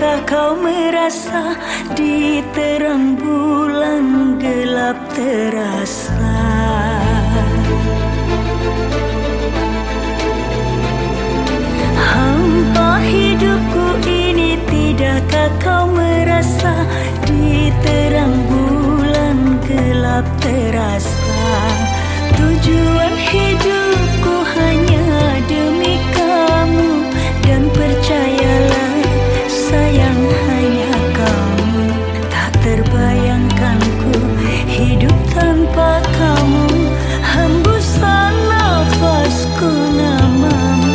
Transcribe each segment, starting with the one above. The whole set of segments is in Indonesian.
Tidakkah kau merasa di terang bulan gelap terasa? Hampa hidupku ini, tidakkah kau merasa di terang bulan gelap terasa? Tujuan hidupku hanya demi kamu, dan percayalah sayang, hanya kamu. Tak terbayangkanku hidup tanpa kamu, hembusan nafasku namamu.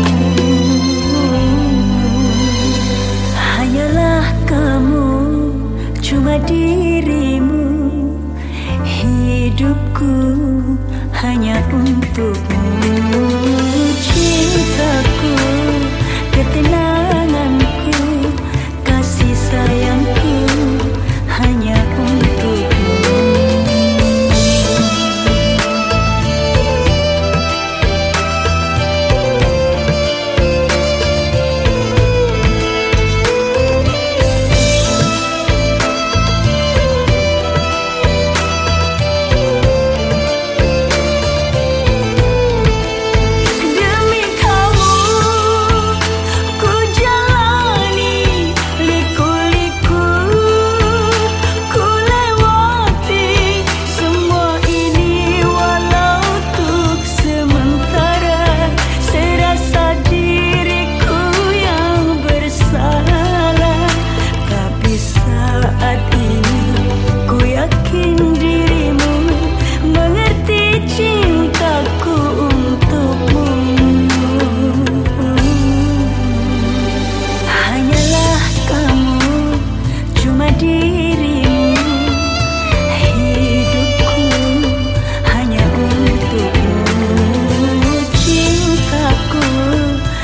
Hanyalah kamu, cuma dirimu, hidupku hanya untukmu. Cintaku, ketenanganku, kasih sayangku hanya untukmu.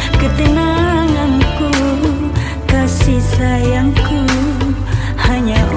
Sayangku hanya